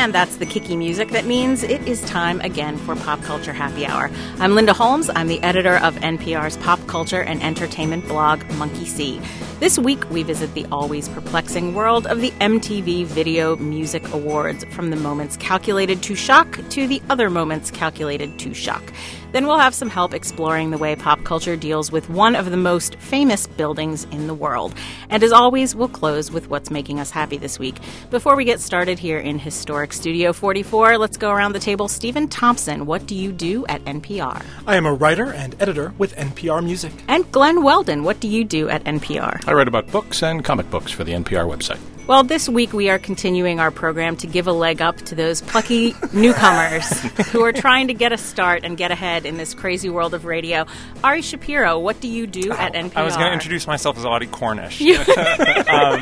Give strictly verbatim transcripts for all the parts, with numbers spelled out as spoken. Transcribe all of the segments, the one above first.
And that's the kicky music that means it is time again for Pop Culture Happy Hour. I'm Linda Holmes. I'm the editor of N P R's pop culture and entertainment blog, Monkey See. This week, we visit the always perplexing world of the M T V Video Music Awards, from the moments calculated to shock to the other moments calculated to shock. Then we'll have some help exploring the way pop culture deals with one of the most famous buildings in the world. And as always, we'll close with what's making us happy this week. Before we get started here in historic Studio forty-four, let's go around the table. Stephen Thompson, what do you do at N P R? I am a writer and editor with N P R Music. And Glenn Weldon, what do you do at N P R? I write about books and comic books for the N P R website. Well, this week we are continuing our program to give a leg up to those plucky newcomers who are trying to get a start and get ahead in this crazy world of radio. Ari Shapiro, what do you do at N P R? I was going to introduce myself as Audie Cornish. um,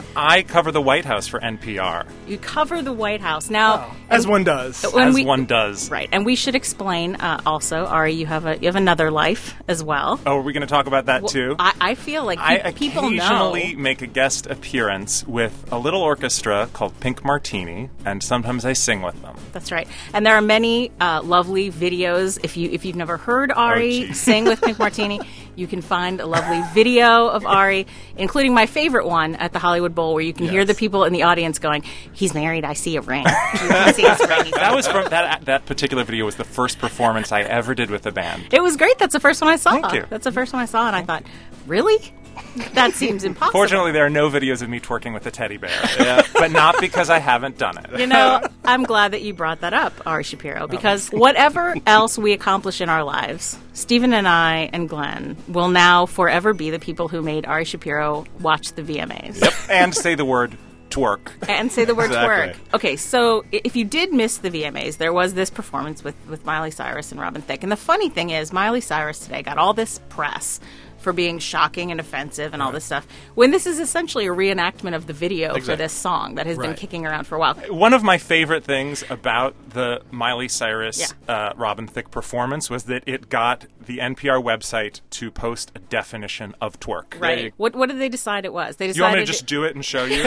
I cover the White House for N P R. You cover the White House. Now, oh, as one does. As we, one does. Right. And we should explain uh, also, Ari, you have a you have another life as well. Oh, are we going to talk about that well, too? I, I feel like pe- I people know. I occasionally make a guest appearance with a little orchestra called Pink Martini, and sometimes I sing with them. That's right. And there are many uh, lovely videos. If you if you've never heard Ari oh, sing with Pink Martini, you can find a lovely video of Ari, including my favorite one at the Hollywood Bowl, where you can yes. hear the people in the audience going, "He's married. I see a ring." I see his ring. That was from that that particular video was the first performance I ever did with the band. It was great. That's the first one I saw. Thank you. That's the first one I saw, and I thought, really? That seems impossible. Fortunately, there are no videos of me twerking with a teddy bear, yeah. But not because I haven't done it. You know, I'm glad that you brought that up, Ari Shapiro, because whatever else we accomplish in our lives, Stephen and I and Glenn will now forever be the people who made Ari Shapiro watch the V M As. Yep, and say the word twerk. And say the word exactly. twerk. Okay, so if you did miss the V M As, there was this performance with, with Miley Cyrus and Robin Thicke. And the funny thing is, Miley Cyrus today got all this press for being shocking and offensive and all this stuff, when this is essentially a reenactment of the video exactly. for this song that has right. been kicking around for a while. One of my favorite things about the Miley Cyrus, yeah. uh, Robin Thicke performance was that it got the N P R website to post a definition of twerk. Right. What What did they decide it was? They decided You want me to just do it and show you?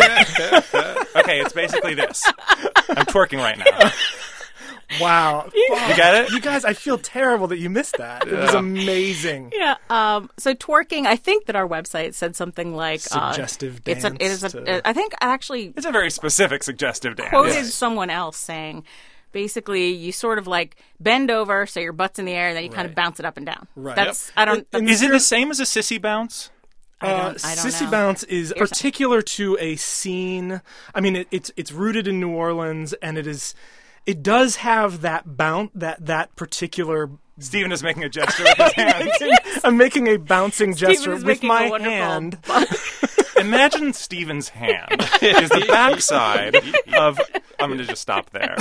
Okay, it's basically this. I'm twerking right now. Wow. You get it? You guys, I feel terrible that you missed that. It was amazing. Yeah. Um, so twerking, I think that our website said something like... Suggestive uh, dance. It's a, it is a, to... I think I actually... It's a very specific suggestive dance. Quoted Yes. someone else saying, basically, you sort of like bend over so your butt's in the air, and then you kind of Right. bounce it up and down. Right. That's... Yep. I don't... And- That's, Is it the same as a sissy bounce? I don't, Uh, I don't Sissy know. Bounce is Here's particular to a scene. I mean, it, it's it's rooted in New Orleans, and it is it does have that bounce that that particular. Stephen is making a gesture with his hand. I'm making a bouncing Stephen gesture is with making a my wonderful hand. Imagine Stephen's hand is the backside of... I'm going to just stop there.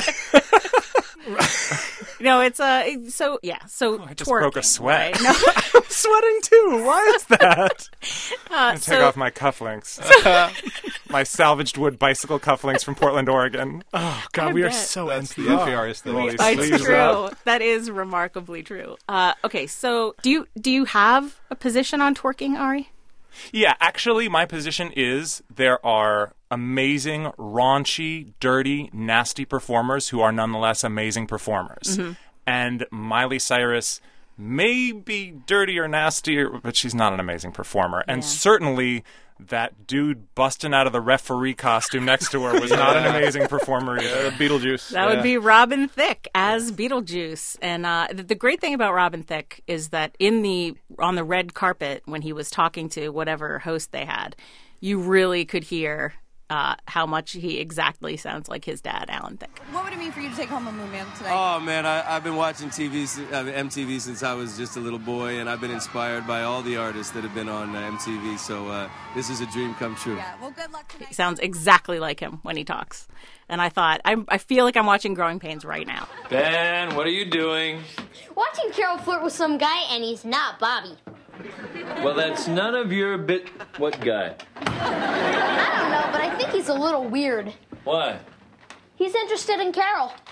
No, it's a... Uh, so, yeah, so Oh, I just twerking, broke a sweat. right? No, I'm sweating too. Why is that? uh, Take so, off my cufflinks. My salvaged wood bicycle cufflinks from Portland, Oregon. Oh God, I we are bet. so That's N the P N R. P R is the Roll least. these It's sleeves true. up. That is remarkably true. Uh, okay, so do you do you have a position on twerking, Ari? Yeah, actually, my position is there are amazing, raunchy, dirty, nasty performers who are nonetheless amazing performers. Mm-hmm. And Miley Cyrus may be dirty or nasty, but she's not an amazing performer. And Yeah. certainly that dude busting out of the referee costume next to her was not an amazing performer either. Beetlejuice. That would be Robin Thicke as Beetlejuice. And uh, the, the great thing about Robin Thicke is that in the on the red carpet, when he was talking to whatever host they had, you really could hear uh, how much he exactly sounds like his dad, Alan Thicke. What would it mean for you to take home a Moon Man tonight? Oh man, I, I've been watching T V, uh, M T V since I was just a little boy, and I've been inspired by all the artists that have been on uh, M T V. So uh, this is a dream come true. Yeah, well, good luck tonight. He sounds exactly like him when he talks. And I thought, I, I feel like I'm watching Growing Pains right now. Ben, what are you doing? Watching Carol flirt with some guy, and he's not Bobby. Well, that's none of your bit... What guy? I don't know, but I think he's a little weird. Why? He's interested in Carol.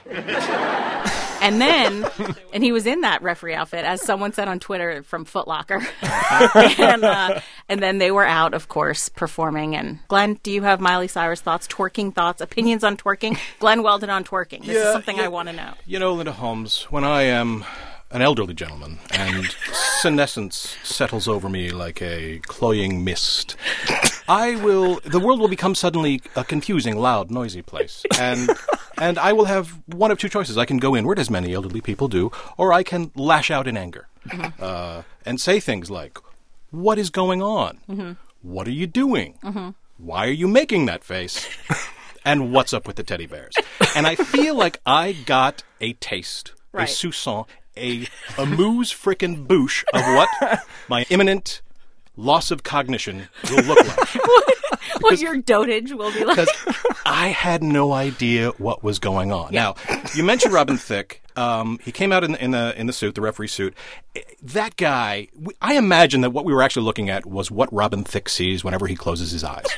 And then, and he was in that referee outfit, as someone said on Twitter, from Foot Locker. and, uh, and then they were out, of course, performing. And Glenn, do you have Miley Cyrus thoughts, twerking thoughts, opinions on twerking? Glenn Weldon on twerking. This Yeah, is something yeah. I want to know. You know, Linda Holmes, when I am an elderly gentleman and senescence settles over me like a cloying mist, I will, the world will become suddenly a confusing, loud, noisy place. And and I will have one of two choices. I can go inward, as many elderly people do, or I can lash out in anger Mm-hmm. uh, and say things like, what is going on? Mm-hmm. What are you doing? Mm-hmm. Why are you making that face? And what's up with the teddy bears? And I feel like I got a taste, Right. a soupçon, a amuse frickin' bouche of what my imminent loss of cognition will look like. What your dotage will be like. Because I had no idea what was going on. Now, you mentioned Robin Thicke. Um, he came out in, in the in the suit, the referee suit. That guy, we- I imagine that what we were actually looking at was what Robin Thicke sees whenever he closes his eyes.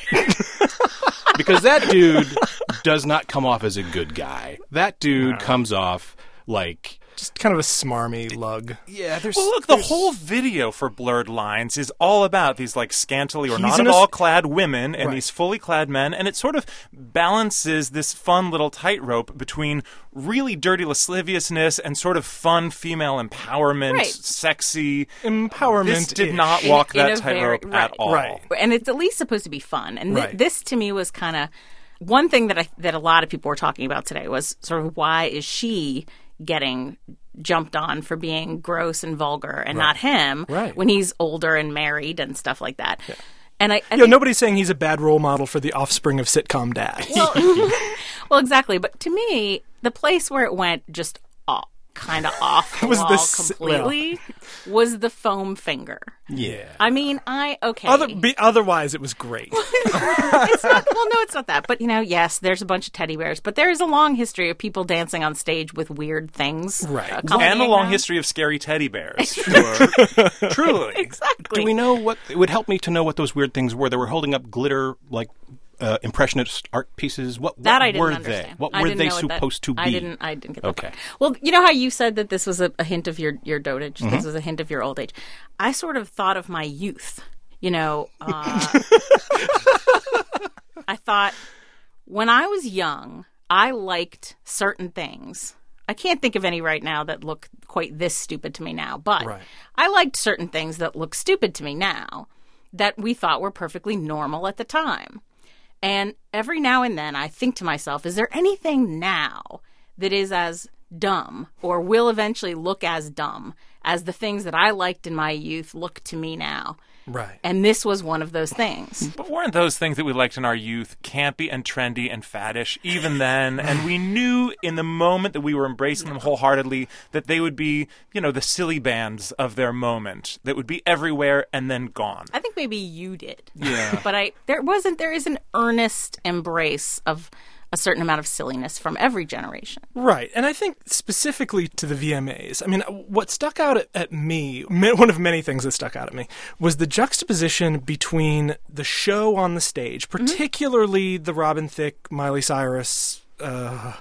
Because that dude does not come off as a good guy. That dude comes off like... Just kind of a smarmy lug. Yeah, there's... Well, look, the there's- whole video for Blurred Lines is all about these, like, scantily or He's not in at a- all clad women and Right. these fully clad men, and it sort of balances this fun little tightrope between really dirty lasciviousness and sort of fun female empowerment, Right. sexy. Empowerment. This did not In- walk in that a very- tightrope at right. all. Right. And it's at least supposed to be fun. And th- Right. this, to me, was kind of one thing that I that a lot of people were talking about today was sort of why is she getting jumped on for being gross and vulgar and not him Right. when he's older and married and stuff like that. And I, I You know, think- nobody's saying he's a bad role model for the offspring of sitcom dad. well, well, exactly. But to me, the place where it went just off, kind of off the Was wall the s- completely was the foam finger. Yeah. I mean, I okay. Other, be, otherwise, it was great. It's not, well, no, it's not that. But, you know, yes, there's a bunch of teddy bears. But there is a long history of people dancing on stage with weird things. Right. accompanying And a long them. history of scary teddy bears. Sure. Truly. Exactly. Do we know what... It would help me to know what those weird things were. They were holding up glitter, like... Uh, impressionist art pieces. What, what that I didn't were understand. they? What I were didn't they know what that- supposed to be? I didn't. I didn't get that. Okay. part. Well, you know how you said that this was a, a hint of your your dotage. Mm-hmm. This was a hint of your old age. I sort of thought of my youth. You know, uh, I thought when I was young, I liked certain things. I can't think of any right now that look quite this stupid to me now, but Right. I liked certain things that look stupid to me now that we thought were perfectly normal at the time. And every now and then I think to myself, is there anything now that is as dumb or will eventually look as dumb as the things that I liked in my youth look to me now? Right. And this was one of those things. But weren't those things that we liked in our youth campy and trendy and faddish even then? And we knew in the moment that we were embracing them wholeheartedly that they would be, you know, the silly bands of their moment that would be everywhere and then gone. I think maybe you did. Yeah. But I there wasn't there is an earnest embrace of a certain amount of silliness from every generation. Right. And I think specifically to the V M As, I mean, what stuck out at, at me, ma- one of many things that stuck out at me, was the juxtaposition between the show on the stage, particularly the Robin Thicke, Miley Cyrus. Uh,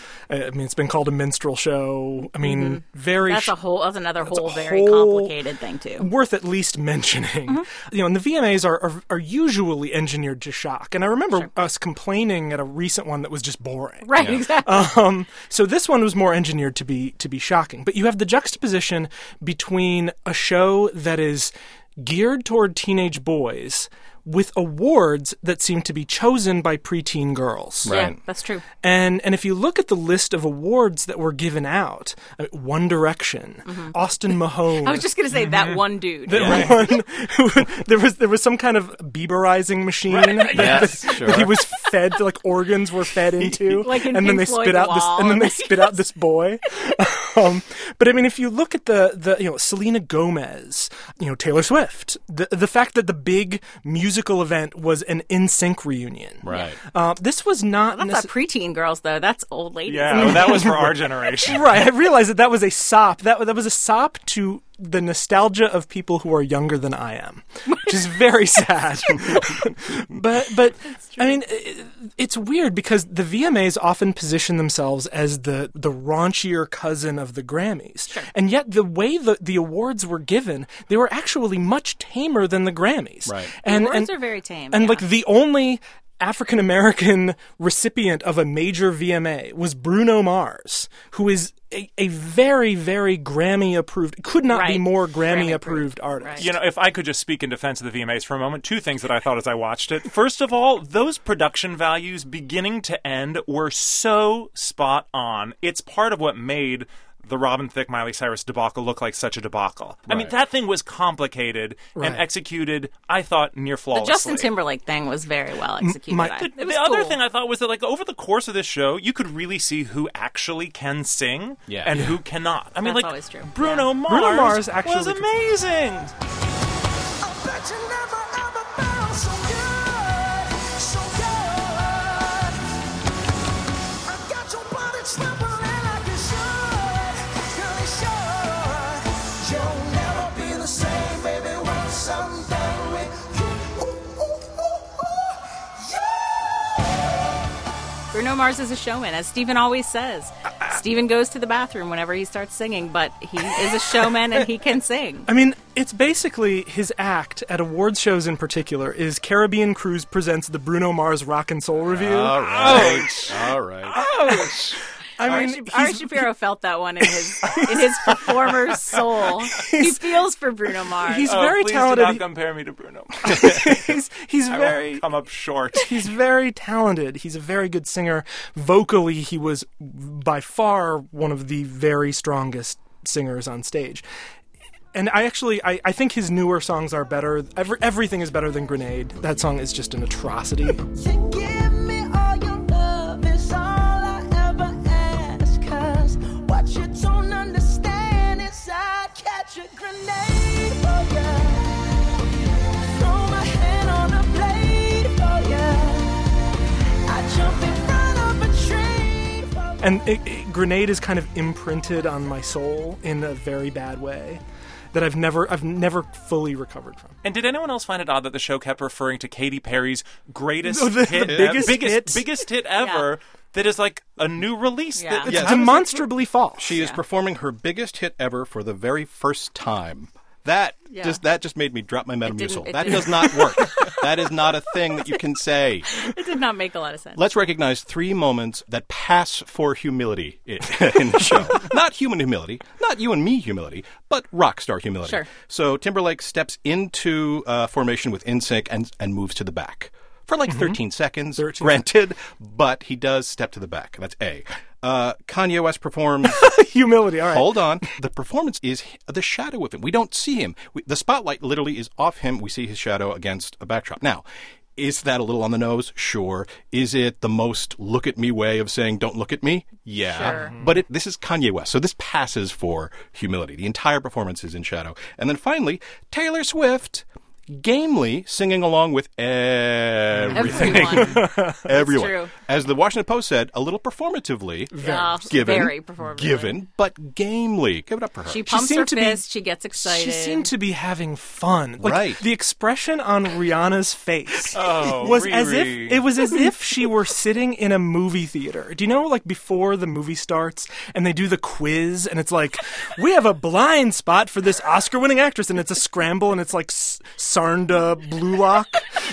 I mean, it's been called a minstrel show. I mean, very That's sh- a whole that's another whole a very whole- complicated thing too. worth at least mentioning. You know, and the V M As are, are are usually engineered to shock. And I remember us complaining at a recent one that was just boring. Right, exactly. Um, so this one was more engineered to be to be shocking. But you have the juxtaposition between a show that is geared toward teenage boys with awards that seem to be chosen by preteen girls. Yeah, Right. that's true. And and if you look at the list of awards that were given out, uh, One Direction, Austin Mahone. I was just going to say that one dude. that one, who- there was there was some kind of Bieberizing machine that, Yes, that sure. he was fed, like organs were fed into, Like in and then Pink they Floyd's spit out this, Wall, and then and they they- spit out this boy. Um, but I mean, if you look at the the you know Selena Gomez, you know Taylor Swift, the the fact that the big musical event was an N Sync reunion, Right. Uh, this was not That's necess- not preteen girls, though. That's old ladies. Yeah, well, that was for our generation. Right, I realized that that was a sop. That that was a sop to the nostalgia of people who are younger than I am, which is very sad. but but I mean, uh, it's weird because the V M As often position themselves as the, the raunchier cousin of the Grammys. Sure. And yet the way the, the awards were given, they were actually much tamer than the Grammys. Right. And, the awards and, are very tame. And yeah. like the only African American recipient of a major V M A was Bruno Mars, who is a, a very, very Grammy-approved, could not Right. be more Grammy-approved. Grammy-approved artist. Right. You know, if I could just speak in defense of the V M As for a moment, two things that I thought as I watched it. First of all, those production values beginning to end were so spot on. It's part of what made the Robin Thicke, Miley Cyrus debacle look like such a debacle. I mean, Right. that thing was complicated Right. and executed, I thought, near the flawlessly. Justin Timberlake thing was very well executed. my- I- The, it was the other cool. thing I thought was that, like, over the course of this show, you could really see who actually can sing Yeah. and who cannot. I mean, That's like, always true. Bruno Yeah. Mars, Bruno Mars actually was could- amazing. Bruno Mars is a showman, as Stephen always says. Stephen goes to the bathroom whenever he starts singing, but he is a showman and he can sing. I mean, it's basically his act at awards shows in particular is Caribbean Cruise presents the Bruno Mars Rock and Soul Review. All right. All right. I Ari, mean, Ari he's- Shapiro felt that one in his in his performer's soul. He feels for Bruno Mars. he's Oh, very please talented. do not compare me to Bruno Mars. he's he's I very will come up short. he's very talented. He's a very good singer. Vocally, he was by far one of the very strongest singers on stage. And I actually, I, I think his newer songs are better. Every, everything is better than Grenade. That song is just an atrocity. Give me all your love is all I ever ask. 'Cause what you don't understand is I'd catch a grenade for ya. Throw my hand on a blade for ya. I jump in front of a train for ya. And it, it, Grenade is kind of imprinted on my soul in a very bad way that I've never, I've never fully recovered from. And did anyone else find it odd that the show kept referring to Katy Perry's greatest No, the- hit, the biggest biggest, hit. biggest hit ever? That is like a new release. Yeah. That, It's Yes. demonstrably false. She is Yeah. performing her biggest hit ever for the very first time. That Yeah. just that just made me drop my didn't- Metamucil. it That didn't. does not work. That is not a thing that you can say. It did not make a lot of sense. Let's recognize three moments that pass for humility i- in the show. Not human humility, not you and me humility, but rock star humility. Sure. So Timberlake steps into uh, formation with N Sync and and moves to the back for like thirteen seconds. thirteen Granted, but he does step to the back. That's A. Uh, Kanye West performs. Humility, all right. Hold on. The performance is h- the shadow of him. We don't see him. We, the spotlight literally is off him. We see his shadow against a backdrop. Now, is that a little on the nose? Sure. Is it the most look at me way of saying don't look at me? Yeah. Sure. But it, this is Kanye West, so this passes for humility. The entire performance is in shadow. And then finally, Taylor Swift gamely singing along with everything. Everyone. Everyone. true. As the Washington Post said, a little performatively. Yeah, Given, very performatively. given, but gamely. Give it up for her. She pumps her seemed to be- fist. She gets excited. She seemed to be having fun. Like, Right. The expression on Rihanna's face Oh, was as if Riri. it was as if she were sitting in a movie theater. Do you know, like before the movie starts and they do the quiz and it's like, we have a blind spot for this Oscar-winning actress, and it's a scramble and it's like S- Sarnda Blulock.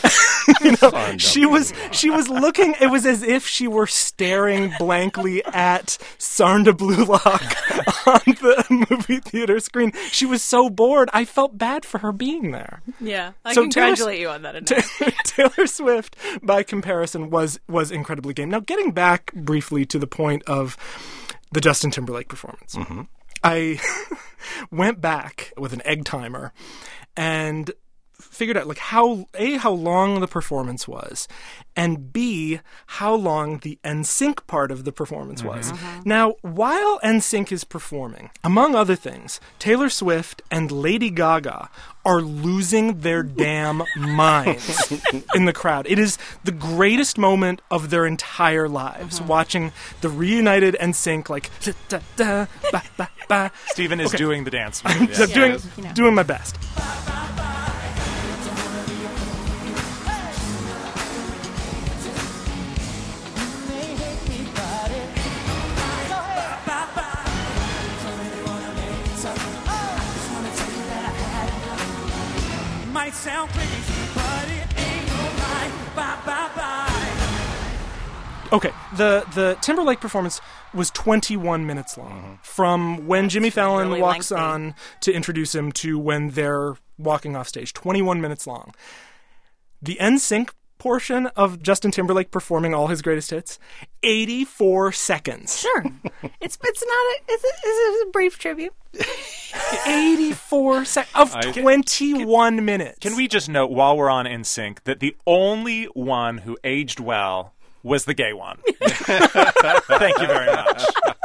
You know, she was she was looking. It was as if she were staring blankly at Sarnda Blulock on the movie theater screen. She was so bored. I felt bad for her being there. Yeah, I So congratulate Taylor- you on that announcement. Taylor Swift, by comparison, was was incredibly game. Now, getting back briefly to the point of the Justin Timberlake performance, I went back with an egg timer and figured out like how a how long the performance was, and b how long the N Sync part of the performance was. Now, while N Sync is performing, among other things, Taylor Swift and Lady Gaga are losing their damn minds in the crowd. It is the greatest moment of their entire lives, watching the reunited N Sync like da, da, da, ba, ba, ba. Stephen is Okay. doing the dance. So move, yeah. doing you know. doing my best. might sound crazy, but it ain't no lie. Bye, bye, bye. Okay, the the Timberlake performance was twenty-one minutes long. Mm-hmm. From when That's Jimmy Fallon really walks lengthy. on to introduce him to when they're walking off stage. twenty-one minutes long. The N Sync portion of Justin Timberlake performing all his greatest hits, eighty-four seconds. Sure. it's it's not a it's a, it's a brief tribute. eighty-four seconds of I- twenty-one minutes. Can we just note, while we're on N Sync, that the only one who aged well was the gay one. Thank you very much.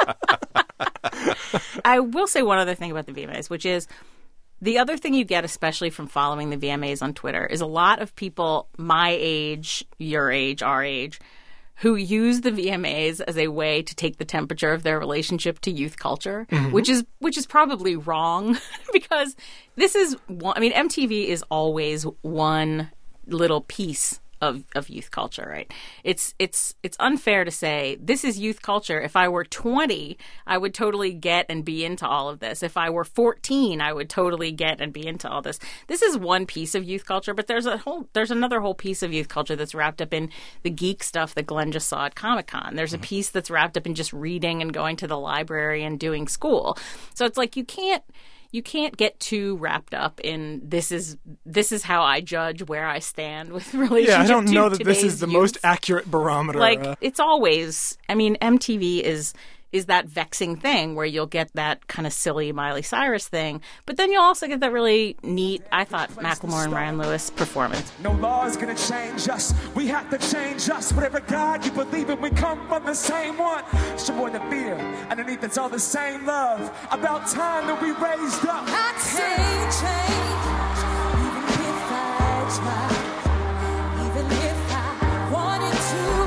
I will say one other thing about the V M As, which is the other thing you get, especially from following the V M As on Twitter, is a lot of people my age, your age, our age, who use the V M As as a way to take the temperature of their relationship to youth culture, Mm-hmm. which is which is probably wrong because this is one, I mean, M T V is always one little piece of, of youth culture, right? It's it's it's unfair to say this is youth culture. If I were twenty, I would totally get and be into all of this. If I were fourteen, I would totally get and be into all this. This is one piece of youth culture, but there's a whole there's another whole piece of youth culture that's wrapped up in the geek stuff that Glenn just saw at Comic-Con. There's a piece that's wrapped up in just reading and going to the library and doing school. So it's like you can't You can't get too wrapped up in this is this is how I judge where I stand with relationship Yeah, I don't to know that this today's is the youth. most accurate barometer. Like uh, it's always. I mean, M T V is is that vexing thing where you'll get that kind of silly Miley Cyrus thing, but then you'll also get that really neat, I thought, Macklemore and Ryan Lewis performance. No law is gonna change us. We have to change us. Whatever God you believe in, we come from the same one. Show more than fear. Underneath it's all the same love. About time that we raised up. I can't change, even if I try, even if I wanted to.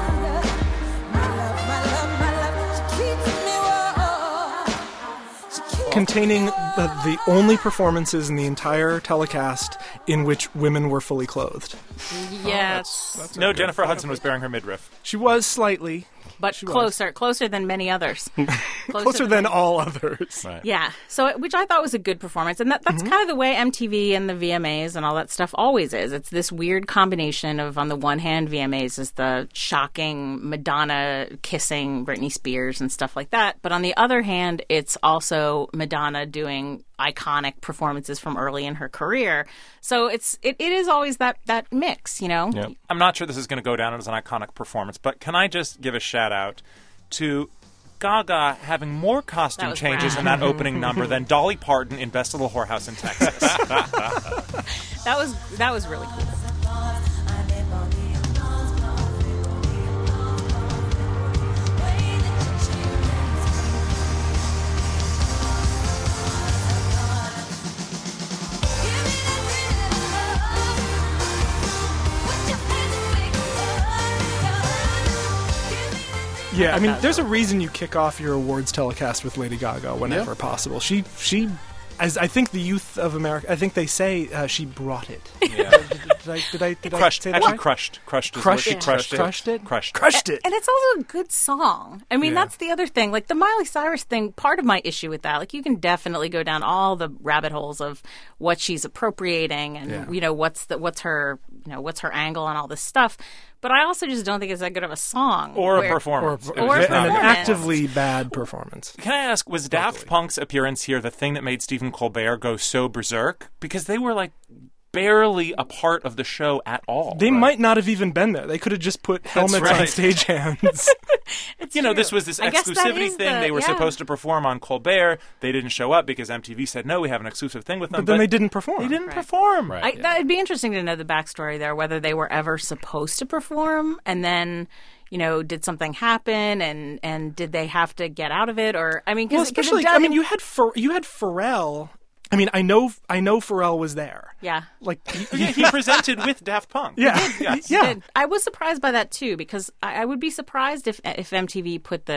My love, my love, my love, she keeps me warm. She keeps containing the, the only performances in the entire telecast in which women were fully clothed. Yes, No, Jennifer Hudson was bearing her midriff. She was slightly but she was. closer, closer than many others. closer than all others. Right. Yeah, so which I thought was a good performance, and that, that's Mm-hmm. kind of the way M T V and the V M As and all that stuff always is. It's this weird combination of, on the one hand, V M As is the shocking Madonna kissing Britney Spears and stuff like that, but on the other hand, it's also Madonna doing iconic performances from early in her career. So it's it, it is always that that mix, you know. Yep. I'm not sure this is going to go down as an iconic performance, but can I just give a shout out to Gaga having more costume That was changes rad. in that opening number than Dolly Parton in Best Little Whorehouse in Texas. That was that was really cool. Yeah, I mean, there's a reason you kick off your awards telecast with Lady Gaga whenever Yeah. possible. She, she, as I think the youth of America, I think they say uh, she brought it. Yeah. Did, did I, did I, did I crushed. say that Actually, right? crushed. Crushed. Is Crushed what she it. crushed it. Crushed it. Crushed. Crushed it. And it's also a good song. I mean, Yeah. that's the other thing. Like the Miley Cyrus thing, part of my issue with that, like you can definitely go down all the rabbit holes of what she's appropriating and Yeah. you know what's the what's her you know what's her angle on all this stuff. But I also just don't think it's that good of a song Or a where- Or, performance. or, It was a just and not an a good performance. actively bad performance. Can I ask, was Daft Punk's appearance here the thing that made Stephen Colbert go so berserk? Because they were like barely a part of the show at all. They Right. might not have even been there. They could have just put helmets on right. stagehands. It's You know, true. this was this I guess that exclusivity is thing. the- they were yeah. supposed to perform on Colbert. They didn't show up because M T V said, no, we have an exclusive thing with them. but then they didn't perform. They didn't Right. perform. Right. I, Yeah. That'd be interesting to know the backstory there, whether they were ever supposed to perform and then, you know, did something happen and, and did they have to get out of it? Or, I mean, 'cause Well, it- 'cause it especially, does- I mean, you had Pha- you had Pharrell. I mean, I know, I know Pharrell was there. Yeah. Like, Yeah, he presented with Daft Punk. yeah, Yes. yeah. Did. I was surprised by that too because I, I would be surprised if if M T V put the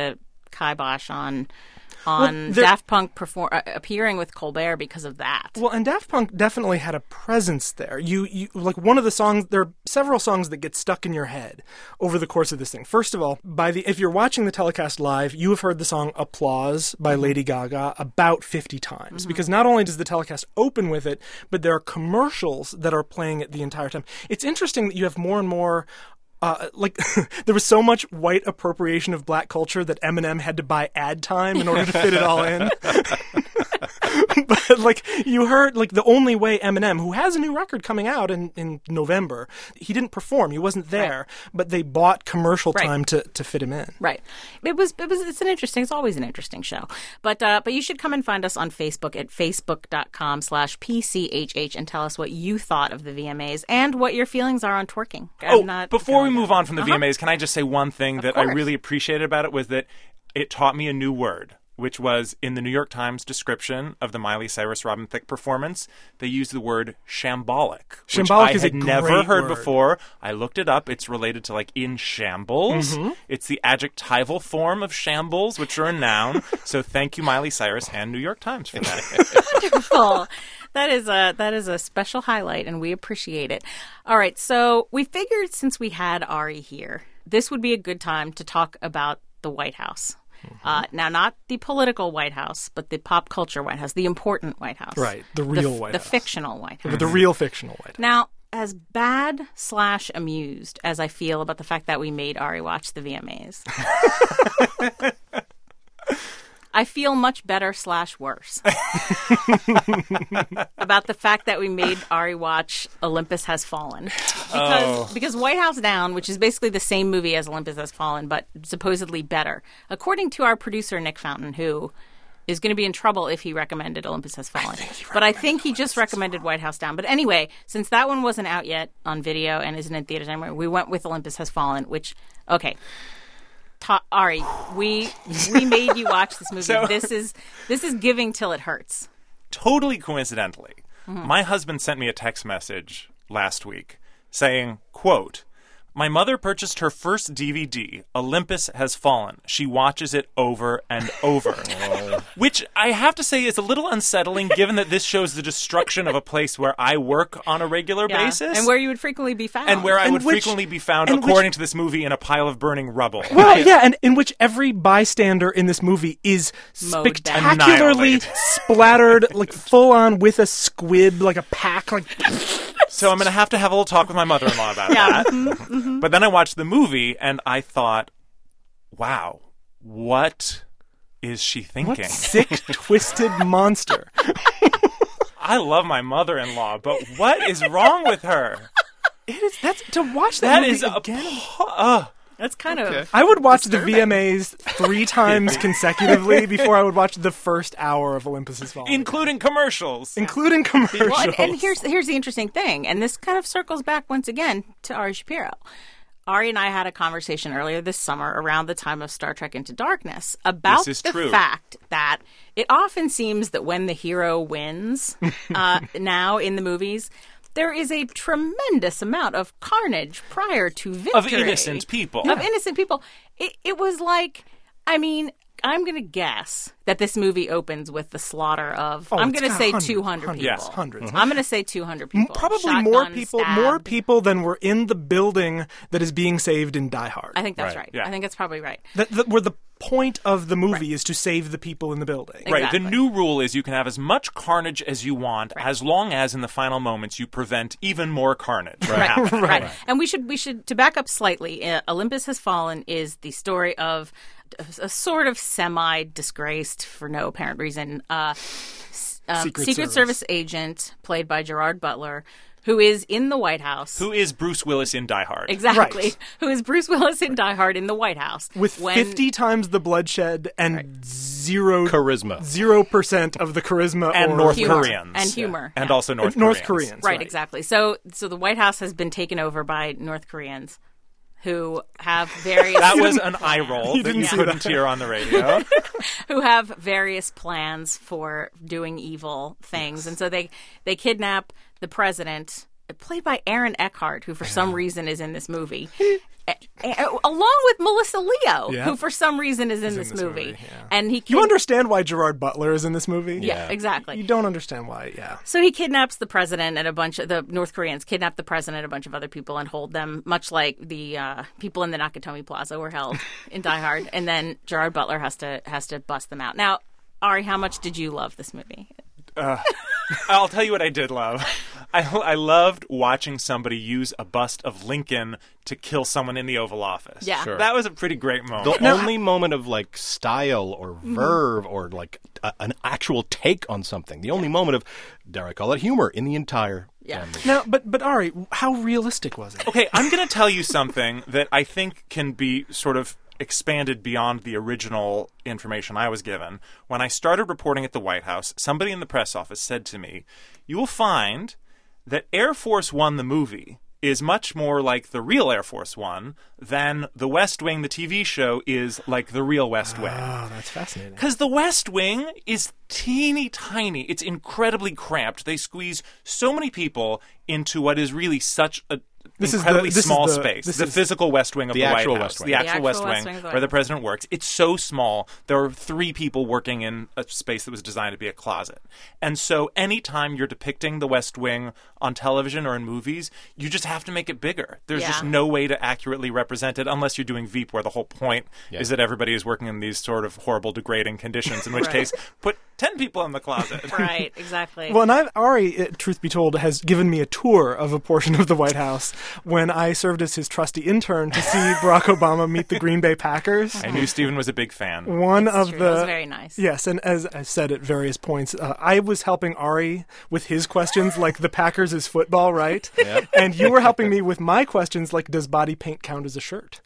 kibosh on on Well, there- Daft Punk perform- uh, appearing with Colbert because of that. Well, and Daft Punk definitely had a presence there. You, you like one of the songs. There are several songs that get stuck in your head over the course of this thing. First of all, by the if you're watching the telecast live, you have heard the song "Applause" by Lady Gaga about fifty times Mm-hmm. because not only does the telecast open with it, but there are commercials that are playing it the entire time. It's interesting that you have more and more. Uh, like, there was so much white appropriation of black culture that Eminem had to buy ad time in order to fit it all in. But, like, you heard, like, the only way Eminem, who has a new record coming out in, in November, he didn't perform. He wasn't there. Right. But they bought commercial Right. time to, to fit him in. Right. It was, it was, it's an interesting, it's always an interesting show. But, uh, but you should come and find us on Facebook at facebook.com slash PCHH and tell us what you thought of the V M As and what your feelings are on twerking. Oh, I'm not before we going move there. on from the Uh-huh. V M As, can I just say one thing that I course. really appreciated about it was that it taught me a new word, which was in the New York Times description of the Miley Cyrus Robin Thicke performance, they used the word shambolic, which Shambolic I is a had never great heard word. before. I looked it up. It's related to like in shambles. Mm-hmm. It's the adjectival form of shambles, which are a noun. So thank you, Miley Cyrus and New York Times for that. Wonderful. That is a that is a special highlight, and we appreciate it. All right, so we figured since we had Ari here, this would be a good time to talk about the White House. Mm-hmm. Uh, now, not the political White House, but the pop culture White House, the important White House, Right, the real f- White the House. fictional White House. But the real fictional White House. Now, as bad slash amused as I feel about the fact that we made Ari watch the V M As, I feel much better slash worse about the fact that we made Ari watch Olympus Has Fallen. Because, Oh. because White House Down, which is basically the same movie as Olympus Has Fallen, but supposedly better, according to our producer, Nick Fountain, who is going to be in trouble if he recommended Olympus Has Fallen. But I think he just recommended White House Down. But anyway, since that one wasn't out yet on video and isn't in theaters anymore, we went with Olympus Has Fallen, which, okay. Ta- Ari, we we made you watch this movie. So- this is this is giving till it hurts. Totally coincidentally, Mm-hmm. my husband sent me a text message last week saying, quote, "My mother purchased her first D V D, Olympus Has Fallen. She watches it over and over." Which I have to say is a little unsettling given that this shows the destruction of a place where I work on a regular Yeah. basis. And where you would frequently be found. and where I And would which- frequently be found, and which- according to this movie, in a pile of burning rubble. Well, yeah, and in which every bystander in this movie is Mowed down. spectacularly Annihilated. splattered, like full on with a squib, like a pack, like. So I'm going to have to have a little talk with my mother-in-law about Yeah. that. But then I watched the movie, and I thought, wow, what is she thinking? What sick, twisted monster. I love my mother-in-law, but what is wrong with her? It is, that's, to watch that, That movie is a again. uh, That's kind of I would watch the V M As three times consecutively before I would watch the first hour of Olympus Has Fallen. including commercials. Including commercials. well, and, and here's here's the interesting thing, and this kind of circles back once again to Ari Shapiro. Ari and I had a conversation earlier this summer around the time of Star Trek Into Darkness about This is the true. fact that it often seems that when the hero wins uh, now in the movies, there is a tremendous amount of carnage prior to victory. Of innocent people. Of innocent people. It, it was like, I mean, I'm going to guess that this movie opens with the slaughter of, Oh, I'm it's going to got say hundreds, two hundred hundreds, people. Yes. hundreds. I'm going to say two hundred M- people. Probably more Shotgun, people, stabbed. more people than were in the building that is being saved in Die Hard. I think that's Right, right. yeah. I think that's probably right. that, that where the point of the movie is to save the people in the building. Exactly. Right. The new rule is you can have as much carnage as you want, as long as in the final moments you prevent even more carnage from Right, happening. right. And we should we should to back up slightly. Uh, Olympus Has Fallen is the story of a, a sort of semi-disgraced, for no apparent reason, uh, s- um, Secret Secret, Service. Service agent played by Gerard Butler, who is in the White House. Who is Bruce Willis in Die Hard? Exactly. Right. Who is Bruce Willis in Die Hard in the White House. With when, fifty times the bloodshed and zero Charisma. zero percent of the charisma And or North humor. Koreans. And humor. And yeah. also North, North Koreans. Koreans. Right, exactly. So so the White House has been taken over by North Koreans who have various That was an eye roll that didn't you see couldn't that. hear on the radio. who have various plans for doing evil things. And so they they kidnap the president, played by Aaron Eckhart, who for some reason is in this movie. a- a- along with Melissa Leo, Yeah. who for some reason is in, in this, this movie. movie, yeah. And he You kid- understand why Gerard Butler is in this movie? Yeah, exactly. You don't understand why, yeah. So he kidnaps the president and a bunch of the North Koreans kidnap the president and a bunch of other people and hold them, much like the uh, people in the Nakatomi Plaza were held in Die Hard. And then Gerard Butler has to has to bust them out. Now, Ari, how much did you love this movie? Uh, I'll tell you what I did love. I, I loved watching somebody use a bust of Lincoln to kill someone in the Oval Office. Yeah. Sure. That was a pretty great moment. The only moment of like style or verve or like a, an actual take on something. The only moment of, dare I call it, humor in the entire. Yeah. um, Now, but but Ari, how realistic was it? Okay, I'm going to tell you something that I think can be sort of expanded beyond the original information I was given. When I started reporting at the White House, somebody in the press office said to me, "You will find that Air Force One, the movie, is much more like the real Air Force One than The West Wing, the T V show, is like the real West Wing." Oh, that's fascinating. Because The West Wing is teeny tiny. It's incredibly cramped. They squeeze so many people into what is really such a This is incredibly the- this is small the- space. this The is- physical West Wing of The the, White actual House. West Wing. The The actual, actual West, West Wing, Wing of the where White the House. president works. It's so small. There are three people working in a space that was designed to be a closet. And so anytime you're depicting the West Wing on television or in movies, you just have to make it bigger. There's Yeah. just no way to accurately represent it unless you're doing Veep, where the whole point Yeah. is that everybody is working in these sort of horrible, degrading conditions, in which Right. case, put ten people in the closet. Right, exactly. Well, and I've, Ari, uh, truth be told, has given me a tour of a portion of the White House when I served as his trusty intern to see Barack Obama meet the Green Bay Packers. I knew Stephen was a big fan. One of true. the That was very nice. Yes, and as I said at various points, uh, I was helping Ari with his questions, like the Packers is football, right? Yep. And you were helping me with my questions, like does body paint count as a shirt?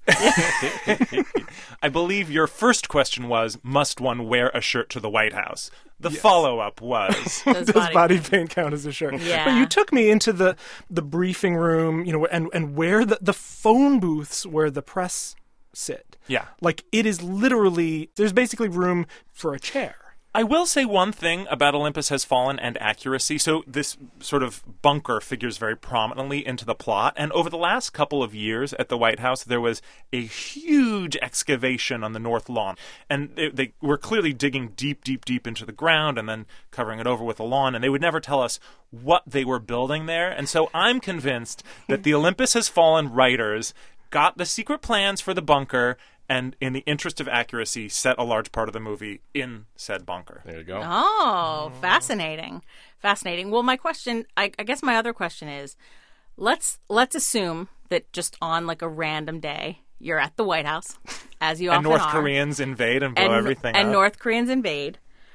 I believe your first question was, must one wear a shirt to the White House? The follow-up was... Does Does body- body paint count as a shirt? Yeah. But you took me into the the briefing room, you know, and and where the the phone booths where the press sit. Yeah. Like it is literally there's basically room for a chair. I will say one thing about Olympus Has Fallen and accuracy. So this sort of bunker figures very prominently into the plot. And over the last couple of years at the White House, there was a huge excavation on the North Lawn. And they, they were clearly digging deep, deep, deep into the ground and then covering it over with a lawn. And they would never tell us what they were building there. And so I'm convinced that the Olympus Has Fallen writers got the secret plans for the bunker and, in the interest of accuracy, set a large part of the movie in said bunker. There you go. Oh, fascinating. Fascinating. Well, my question, I, I guess my other question is, let's let's assume that just on like a random day, you're at the White House, as you And often North are, Koreans invade and blow and, everything and up. North Koreans invade.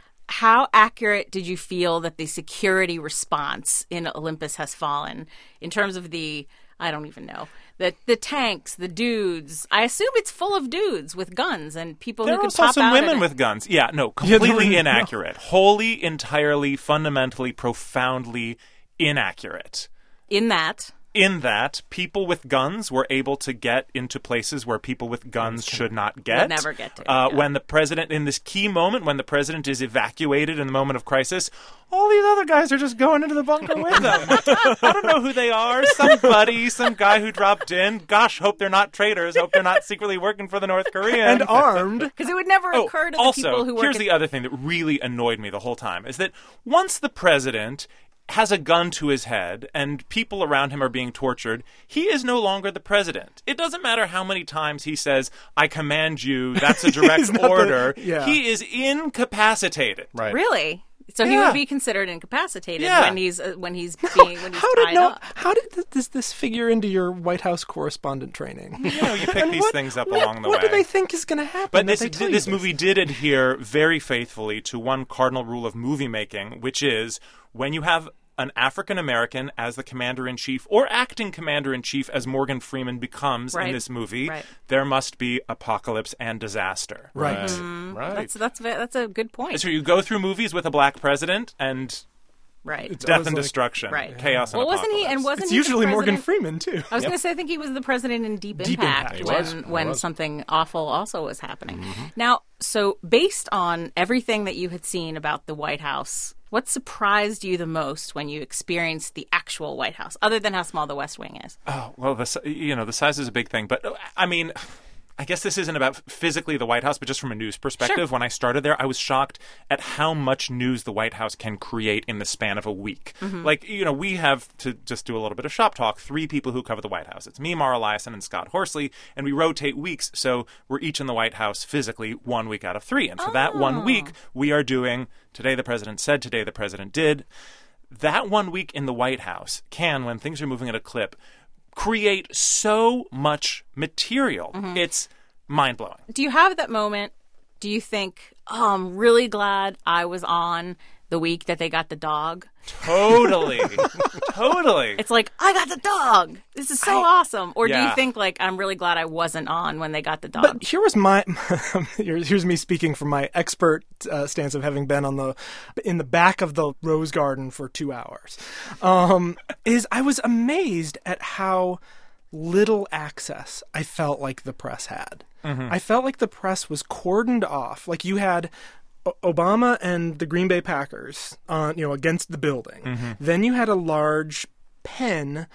How accurate did you feel that the security response in Olympus Has Fallen, in terms of the, I don't even know, the the tanks, the dudes? I assume it's full of dudes with guns and people There who are can also pop some out women at it. with guns. Yeah, no, Yeah, there completely were- inaccurate. Wholly, entirely, fundamentally, profoundly inaccurate. In that. In that, people with guns were able to get into places where people with guns should not get. Would never get to, Uh, yeah. When the president, in this key moment, when the president is evacuated in the moment of crisis, all these other guys are just going into the bunker with them. I don't know who they are. Somebody, some guy who dropped in. Gosh, hope they're not traitors. Hope they're not secretly working for the North Koreans. And armed. Because it would never Oh, occur to also, the people who work here's in- the other thing that really annoyed me the whole time is that once the president has a gun to his head and people around him are being tortured, he is no longer the president. It doesn't matter how many times he says, I command you, that's a direct He's not the- order. yeah. He is incapacitated. Right. Really? So he Yeah. would be considered incapacitated Yeah. when he's uh, when he's being when he's How tied did no? up. How did th- does this figure into your White House correspondent training? You know, you pick And these what- things up what- along the what way. do they think is going to happen? But that this they tell you this movie did adhere very faithfully to one cardinal rule of movie making, which is when you have an African American as the commander-in-chief, or acting commander-in-chief as Morgan Freeman becomes Right. in this movie, Right. there must be apocalypse and disaster. Right. Right. That's Right. that's ve- that's a good point. So you go through movies with a black president, and Right. It's Death always and like- destruction. Right. Chaos and Well, wasn't he? And apocalypse. wasn't It's he the usually Morgan president- Freeman too. I was going to say, I think he was the president in Deep, Deep Impact, Impact. when He was. He when was. something awful also was happening. Now, so based on everything that you had seen about the White House, what surprised you the most when you experienced the actual White House, other than how small the West Wing is? Oh, well, the si- you know the size is a big thing, but uh, I mean, I guess this isn't about physically the White House, but just from a news perspective. Sure. When I started there, I was shocked at how much news the White House can create in the span of a week. Like, you know, we have, to just do a little bit of shop talk, three people who cover the White House. It's me, Mara Liasson, and Scott Horsley, and we rotate weeks, so we're each in the White House physically one week out of three. And for that one week, we are doing Today the President Said, Today the President Did. That one week in the White House can, when things are moving at a clip, create so much material. It's mind-blowing. Do you have that moment? Do you think, oh, I'm really glad I was on the week that they got the dog? Totally. Totally. It's like, I got the dog. This is so awesome. Or do Yeah. you think, like, I'm really glad I wasn't on when they got the dog? But here was my here's here's me speaking from my expert uh, stance of having been on the in the back of the Rose Garden for two hours. Um, is I was amazed at how little access I felt like the press had. I felt like the press was cordoned off. Like you had O- Obama and the Green Bay Packers, uh, you know, against the building. Then you had a large pen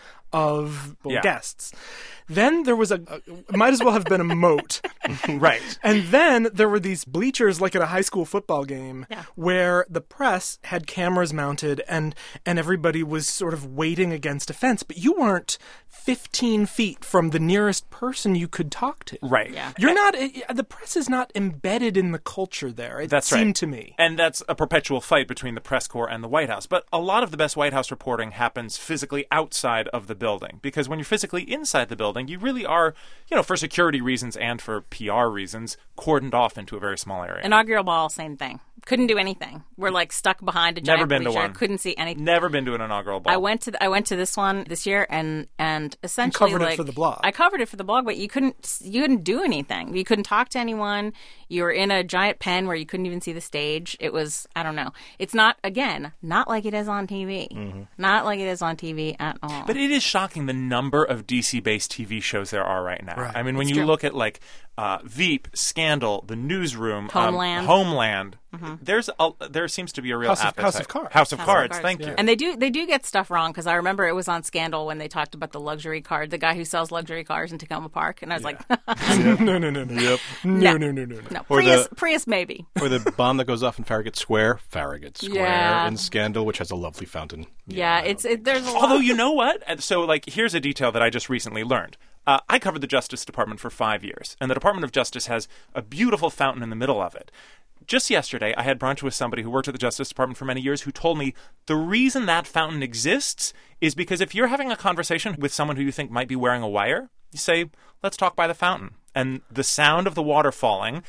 of well, Yeah. guests. Then there was a, a might as well have been a moat. Right. And then there were these bleachers like at a high school football game Yeah. where the press had cameras mounted and and everybody was sort of waiting against a fence, but you weren't fifteen feet from the nearest person you could talk to. Right. Yeah. You're not it- the press is not embedded in the culture there. It That's seemed right. to me. And that's a perpetual fight between the press corps and the White House. But a lot of the best White House reporting happens physically outside of the building. Because when you're physically inside the building, you really are, you know, for security reasons and for P R reasons, cordoned off into a very small area. Inaugural ball, same thing. Couldn't do anything. We're like stuck behind a giant Never been to bleacher. one. Couldn't see anything. Never been to an inaugural ball. I went to the, I went to this one this year and and essentially covered it like, for the blog. I covered it for the blog, but you couldn't you couldn't do anything. You couldn't talk to anyone. You were in a giant pen where you couldn't even see the stage. It was I don't know. It's not again not like it is on T V. Not like it is on T V at all. But it is shocking the number of D C-based T V shows there are right now. Right. I mean, when It's you true. look at like uh, Veep, Scandal, The Newsroom, Homeland. um, Homeland, there's a, there seems to be a real House of- appetite. House of Cards. House of House of Cards. Cards. Thank Yeah. you. And they do they do get stuff wrong because I remember it was on Scandal when they talked about the luxury card, the guy who sells luxury cars in Tacoma Park, and I was like, no, no, no, no. Yep. No, No. no, no, no, no. no, Or Prius, the- Prius maybe. Or the bomb that goes off in Farragut Square, Farragut Square Yeah. in Scandal, which has a lovely fountain. Yeah, I it's don't- it, there's a lot. Although, you know what? And So, like, here's a detail that I just recently learned. Uh, I covered the Justice Department for five years, and the Department of Justice has a beautiful fountain in the middle of it. Just yesterday, I had brunch with somebody who worked at the Justice Department for many years who told me the reason that fountain exists is because if you're having a conversation with someone who you think might be wearing a wire, you say, let's talk by the fountain. And the sound of the water falling,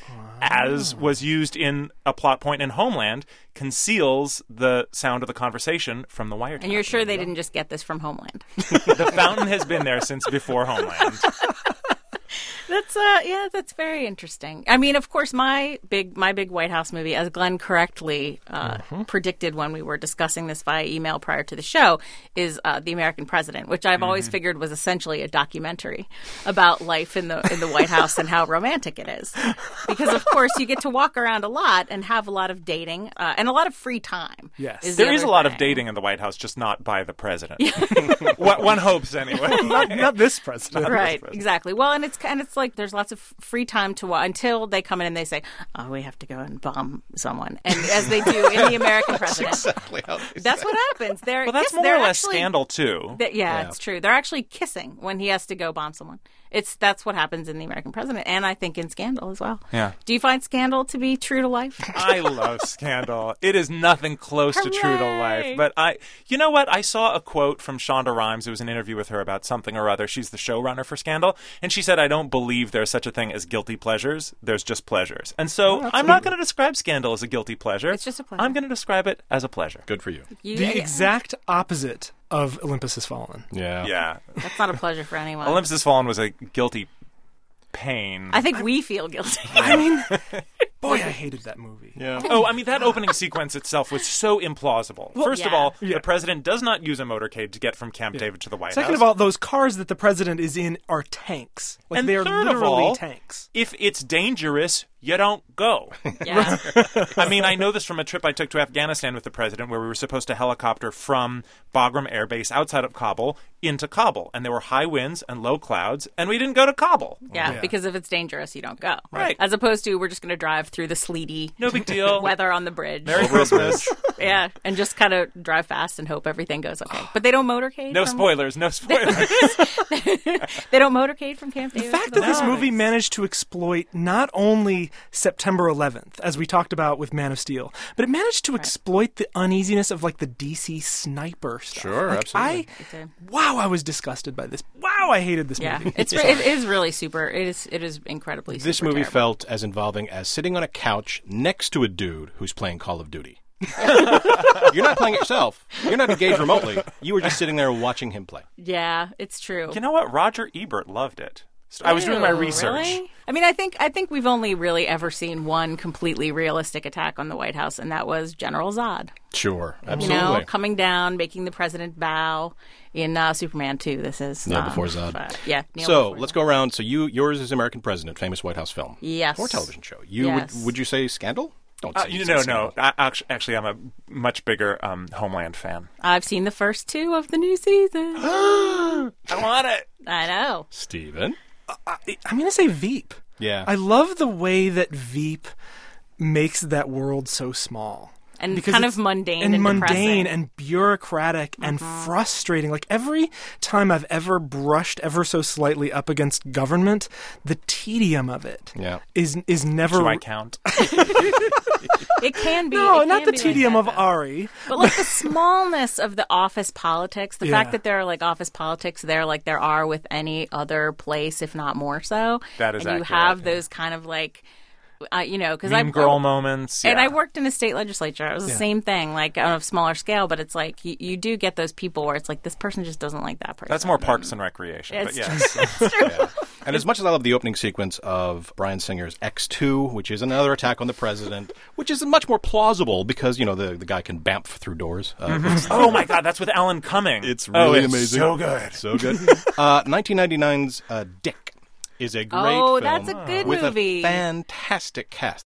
as was used in a plot point in Homeland, conceals the sound of the conversation from the wire. And you're sure they didn't just get this from Homeland? The fountain has been there since before Homeland. That's uh yeah, that's very interesting. I mean, of course, my big my big White House movie, as Glenn correctly uh, predicted when we were discussing this via email prior to the show, is uh, The American President, which I've always figured was essentially a documentary about life in the in the White House and how romantic it is. Because of course, you get to walk around a lot and have a lot of dating uh, and a lot of free time. Yes. is the There is a other lot of thing. dating in the White House, just not by the president. One one hopes, anyway. not, not this president. Right, exactly. Well, and it's and it's like there's lots of free time to watch until they come in and they say, "Oh, we have to go and bomb someone," and as they do in The American President. exactly how they That's say what happens. They're Well, that's kiss- more they're or less actually- Scandal, too. they- yeah, Yeah. it's true. They're actually kissing when he has to go bomb someone. It's that's what happens in The American President, and I think in Scandal as well. Yeah. Do you find Scandal to be true to life? I love Scandal. It is nothing close to true to Hooray. life. But I, you know what? I saw a quote from Shonda Rhimes. It was an interview with her about something or other. She's the showrunner for Scandal. And she said, I don't believe there's such a thing as guilty pleasures. There's just pleasures. And so I'm not going to describe Scandal as a guilty pleasure. It's just a pleasure. I'm going to describe it as a pleasure. Good for you. You- The yeah, exact opposite of Olympus Has Fallen. Yeah. Yeah. that's not a pleasure for anyone. Olympus Has Fallen was a guilty pain. I think we feel guilty. I mean, Boy, I hated that movie. Yeah. Oh, I mean, that opening sequence itself was so implausible. First of yeah. all, Yeah. the president does not use a motorcade to get from Camp David to the White Second House. of all, those cars that the president is in are tanks. Like and they are third of literally all, tanks. if it's dangerous, you don't go. Yeah. I mean, I know this from a trip I took to Afghanistan with the president where we were supposed to helicopter from Bagram Air Base outside of Kabul into Kabul. And there were high winds and low clouds, and we didn't go to Kabul. Yeah, Yeah. because if it's dangerous, you don't go. Right. As opposed to we're just going to drive through the sleety No big deal. weather on the bridge. Merry Christmas. Yeah, and just kind of drive fast and hope everything goes okay. But they don't motorcade. No from, spoilers, no spoilers. They don't motorcade from Camp David. The fact to that this White movie House. managed to exploit not only September eleventh, as we talked about with Man of Steel, but it managed to exploit the uneasiness of like the D C sniper stuff. Sure, Like, absolutely. I, wow, I was disgusted by this. Wow, I hated this Yeah, movie. it's it is really super. It is it is incredibly. This super movie terrible. felt as involving as sitting on a couch next to a dude who's playing Call of Duty. You're not playing it yourself. You're not engaged remotely. You were just sitting there watching him play. Yeah, it's true. You know what? Roger Ebert loved it. So I was doing my Ew, research. Really? I mean, I think I think we've only really ever seen one completely realistic attack on the White House, and that was General Zod. Sure, You absolutely. know, coming down, making the president bow in uh, Superman two. This is Neil um, before Zod. but, yeah. Neil So before let's Zod. go around. So you, yours is American President, famous White House film. Yes. Or television show. You Yes. would would you say Scandal? Don't Uh, say you you know, said no. Scandal. I, actually, actually, I'm a much bigger um, Homeland fan. I've seen the first two of the new season. I want it. I know. Steven? I, I'm going to say Veep. Yeah. I love the way that Veep makes that world so small. And Because kind it's- of mundane and, and mundane depressing. and bureaucratic and frustrating. Like every time I've ever brushed ever so slightly up against government, the tedium of it Yeah. is is never. Do I count? It can be. no, it not can the be like tedium that, of though. Ari. But like the smallness of the office politics, the Yeah. fact that there are like office politics there like there are with any other place, if not more so. That is and you accurate, have yeah. those kind of like, uh, you know, because I Meme girl moments. and yeah. I worked in a state legislature. It was the Yeah. same thing, like on a smaller scale. But it's like you, you do get those people where it's like this person just doesn't like that person. That's more Parks and Recreation. It's But yes. It's true. Yeah. And as much as I love the opening sequence of Bryan Singer's X two, which is another attack on the president, which is much more plausible because, you know, the, the guy can bamf through doors. Uh, it's- Oh my God, that's with Alan Cumming. It's oh, really it's amazing. So good. So good. uh, nineteen ninety-nine's uh, Dick is a great Oh, film that's a good with movie. a fantastic cast.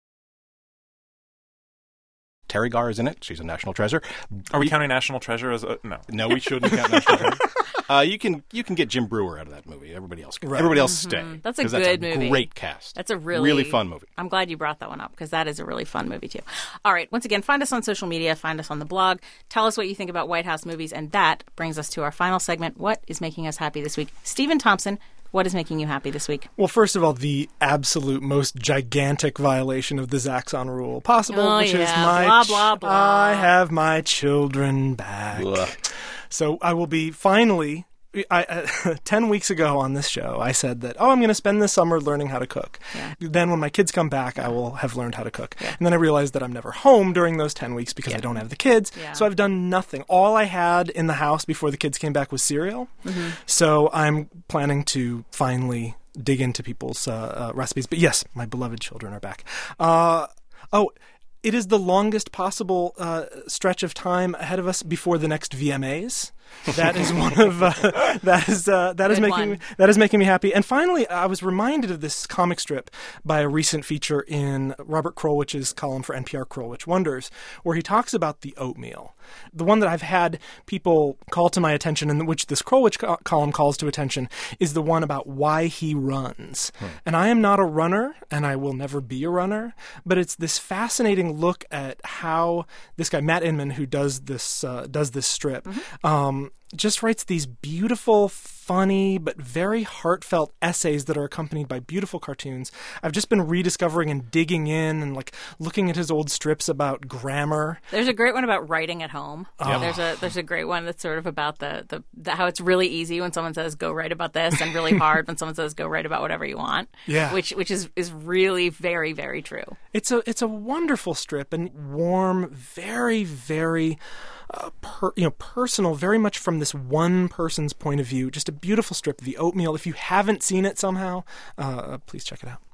Terry Garr is in it. She's a national treasure. Are we counting National Treasure as a no? No, we shouldn't count national treasure. Uh, you can you can get Jim Brewer out of that movie. Everybody else, can. Right. everybody else stay. That's a 'Cause good that's a movie. Great cast. That's a really really fun movie. I'm glad you brought that one up because that is a really fun movie too. All right, once again, find us on social media, find us on the blog. Tell us what you think about White House movies, and that brings us to our final segment. What is making us happy this week? Stephen Thompson, what is making you happy this week? Well, first of all, the absolute most gigantic violation of the Zaxxon rule possible, Oh, which is yeah. my Blah, blah, blah. I have my children back. Ugh. So I will be finally. I, uh, ten weeks ago on this show, I said that, oh, I'm going to spend this summer learning how to cook. Yeah. Then when my kids come back, I will have learned how to cook. And then I realized that I'm never home during those ten weeks because I don't have the kids. Yeah. So I've done nothing. All I had in the house before the kids came back was cereal. Mm-hmm. So I'm planning to finally dig into people's uh, uh, recipes. But yes, my beloved children are back. Uh, oh, it is the longest possible uh, stretch of time ahead of us before the next V M As. That is one of uh, that is uh, that is Good making one. me, that is making me happy. And finally, I was reminded of this comic strip by a recent feature in Robert Krulwich's column for N P R, Krulwich Wonders, where he talks about the oatmeal. The one that I've had people call to my attention, and which this Krulwich co- column calls to attention, is the one about why he runs. Hmm. And I am not a runner, and I will never be a runner. But it's this fascinating look at how this guy Matt Inman, who does this uh, does this strip. Mm-hmm. Um, just writes these beautiful, funny, but very heartfelt essays that are accompanied by beautiful cartoons. I've just been rediscovering and digging in and like looking at his old strips about grammar. There's a great one about writing at home. Oh. There's a there's a great one that's sort of about the, the, the how it's really easy when someone says go write about this and really hard when someone says go write about whatever you want. Yeah. Which which is, is really very, very true. It's a it's a wonderful strip and warm, very, very uh, per, you know personal, very much from this one person's point of view. Just a beautiful strip. The Oatmeal. If you haven't seen it somehow, uh, please check it out. Yeah.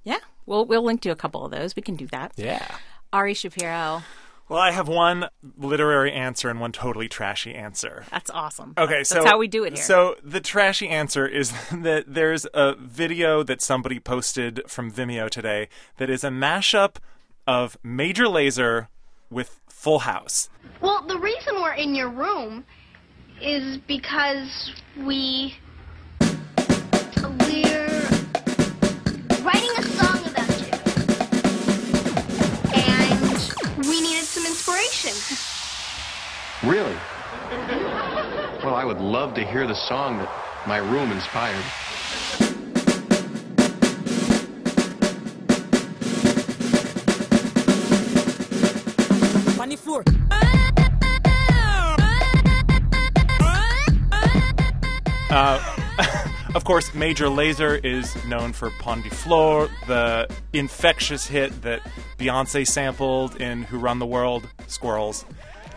We'll we'll link to a couple of those. We can do that. Yeah. Ari Shapiro. Well, I have one literary answer and one totally trashy answer. That's awesome. Okay, That's so how we do it here. So the trashy answer is that there's a video that somebody posted from Vimeo today that is a mashup of Major Lazer with Full House. Well, the reason we're in your room is because we... we're writing a song about you. And we needed some inspiration. Really? Well, I would love to hear the song that my room inspired. On the floor. Uh, of course, Major Lazer is known for Pon de Floor, the infectious hit that Beyonce sampled in Who Run the World? Squirrels.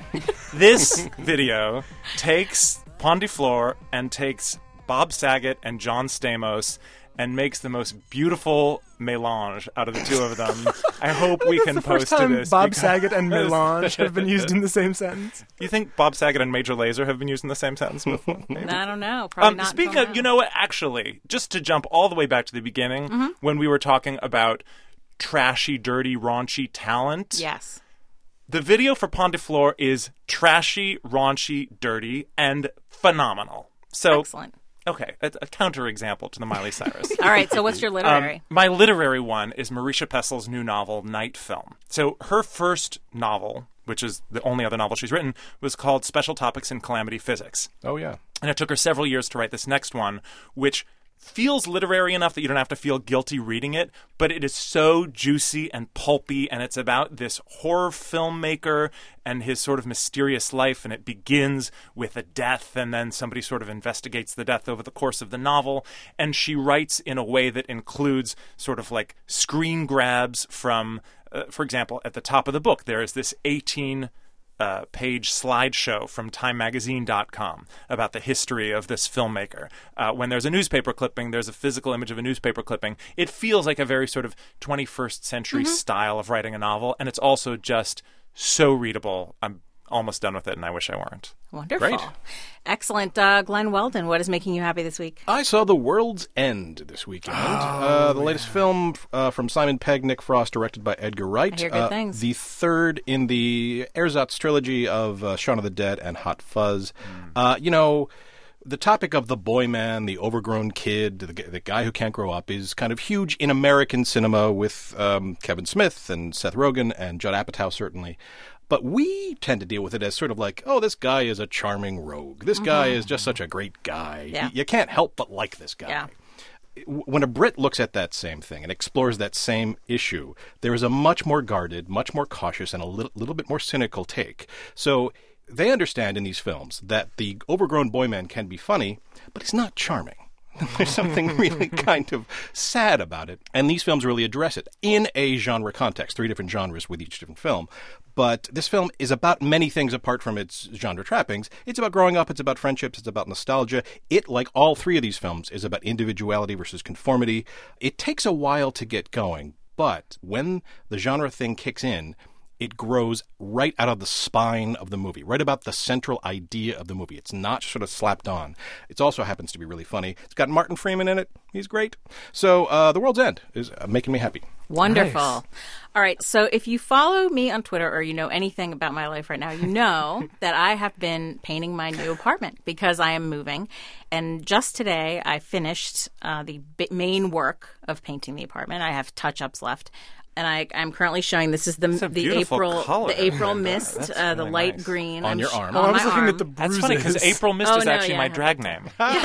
This video takes Pon de Floor and takes Bob Saget and John Stamos and makes the most beautiful melange out of the two of them. I hope we can the post first time to this. Bob because- Saget and melange have been used in the same sentence. You think Bob Saget and Major Lazer have been used in the same sentence before? Maybe? I don't know. Probably Um, not. speaking until of, now. you know what? Actually, just to jump all the way back to the beginning, Mm-hmm. when we were talking about trashy, dirty, raunchy talent, Yes. the video for Pon de Floor is trashy, raunchy, dirty, and phenomenal. So, Excellent. okay, a, a counterexample to the Miley Cyrus. All right, so what's your literary? Um, my literary one is Marisha Pessel's new novel, Night Film. So her first novel, which is the only other novel she's written, was called Special Topics in Calamity Physics. Oh, yeah. And it took her several years to write this next one, which feels literary enough that you don't have to feel guilty reading it, but it is so juicy and pulpy, and it's about this horror filmmaker and his sort of mysterious life, and it begins with a death, and then somebody sort of investigates the death over the course of the novel, and she writes in a way that includes sort of like screen grabs from, uh, for example, at the top of the book, there is this eighteen Uh, page slideshow from time magazine dot com about the history of this filmmaker. Uh, when there's a newspaper clipping, there's a physical image of a newspaper clipping. It feels like a very sort of twenty-first century Mm-hmm. style of writing a novel, and it's also just so readable. I'm almost done with it, and I wish I weren't. Wonderful. Great. Excellent. Uh, Glenn Weldon, what is making you happy this week? I saw The World's End this weekend. uh, the latest film uh, from Simon Pegg, Nick Frost, directed by Edgar Wright. I hear good Uh, things. The third in the Ersatz trilogy of uh, Shaun of the Dead and Hot Fuzz. Uh, you know, the topic of the boy man, the overgrown kid, the, the guy who can't grow up is kind of huge in American cinema with um, Kevin Smith and Seth Rogen and Judd Apatow, certainly. But we tend to deal with it as sort of like, oh, this guy is a charming rogue. This guy is just such a great guy. Yeah. Y- You can't help but like this guy. Yeah. W- When a Brit looks at that same thing and explores that same issue, there is a much more guarded, much more cautious, and a little, little bit more cynical take. So they understand in these films that the overgrown boy man can be funny, but he's not charming. There's something really kind of sad about it. And these films really address it in a genre context, three different genres with each different film. But this film is about many things apart from its genre trappings. It's about growing up. It's about friendships. It's about nostalgia. It, like all three of these films, is about individuality versus conformity. It takes a while to get going, but when the genre thing kicks in, it grows right out of the spine of the movie, right about the central idea of the movie. It's not sort of slapped on. It also happens to be really funny. It's got Martin Freeman in it. He's great. So uh, The World's End is uh, making me happy. Wonderful. Nice. All right. So if you follow me on Twitter or you know anything about my life right now, you know that I have been painting my new apartment because I am moving. And just today, I finished uh, the bi- main work of painting the apartment. I have touch-ups left. And I, I'm currently showing this is the a the beautiful April color. the April Oh my God, mist, that's uh, the really light nice. green On I'm your sh- arm. Oh, on I was my looking arm. at the That's bruises. funny because April Mist Oh, is no, actually yeah, my I drag name.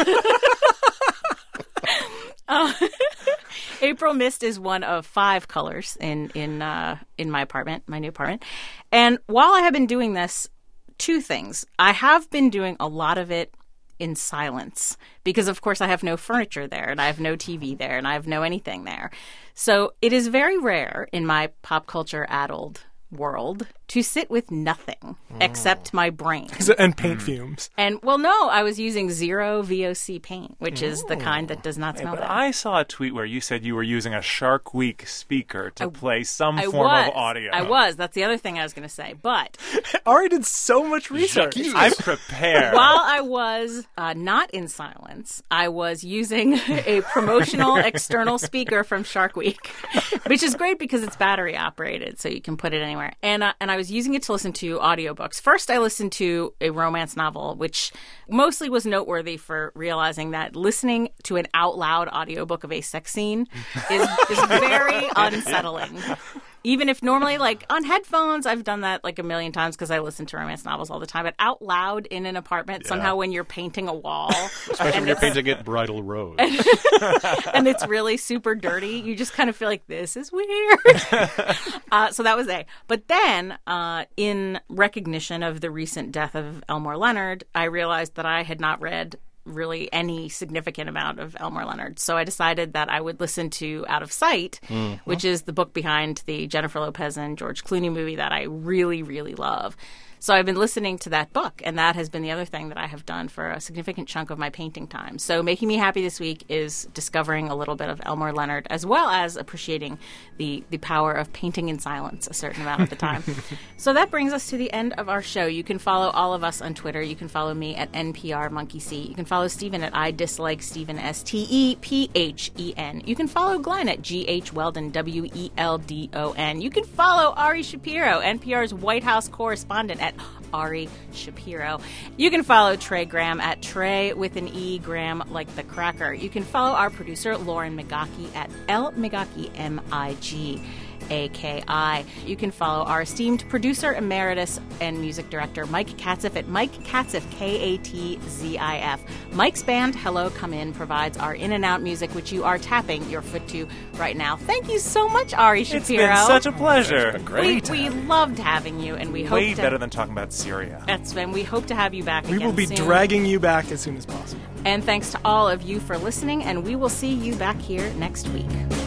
April Mist is one of five colors in in uh, in my apartment, my new apartment. And while I have been doing this, two things. I have been doing a lot of it in silence because, of course, I have no furniture there and I have no T V there and I have no anything there. So it is very rare in my pop culture addled world to sit with nothing except my brain. And paint fumes. And, well, no, I was using zero V O C paint, which is the kind that does not Hey, smell but bad. I saw a tweet where you said you were using a Shark Week speaker to I- play some I form was. of audio. I was. That's the other thing I was going to say. But Ari did so much research. I'm prepared. while I was uh, not in silence, I was using a promotional external speaker from Shark Week, which is great because it's battery operated, so you can put it anywhere. And uh, and I was using it to listen to audiobooks. First, I listened to a romance novel, which mostly was noteworthy for realizing that listening to an out loud audiobook of a sex scene is, is very unsettling. Even if normally, like, on headphones, I've done that like a million times because I listen to romance novels all the time. But out loud in an apartment, somehow when you're painting a wall. Especially when you're painting it Bridal Rose. And it's really super dirty, you just kind of feel like, this is weird. uh, so that was A. But then, uh, in recognition of the recent death of Elmore Leonard, I realized that I had not read really any significant amount of Elmore Leonard. So I decided that I would listen to Out of Sight, mm-hmm. which is the book behind the Jennifer Lopez and George Clooney movie that I really, really love. So I've been listening to that book, and that has been the other thing that I have done for a significant chunk of my painting time. So making me happy this week is discovering a little bit of Elmore Leonard, as well as appreciating the, the power of painting in silence a certain amount of the time. So that brings us to the end of our show. You can follow all of us on Twitter. You can follow me at N P R Monkey See. You can follow Stephen at I Dislike Stephen, S T E P H E N. You can follow Glenn at G H Weldon, W E L D O N. You can follow Ari Shapiro, N P R's White House correspondent, at Ari Shapiro. You can follow Trey Graham at Trey with an E, Graham like the cracker. You can follow our producer, Lauren Migaki, at L Migaki, M I G A K I. You can follow our esteemed producer emeritus and music director, Mike Katzif, at Mike Katzif, K A T Z I F. Mike's band, Hello Come In, provides our in and out music, which you are tapping your foot to right now. Thank you so much, Ari Shapiro. It's been such a pleasure. It's been great. We, we loved having you, and we hope Way to, better than talking about Syria. That's and we hope to have you back We again will be soon. dragging you back as soon as possible. And thanks to all of you for listening, and we will see you back here next week.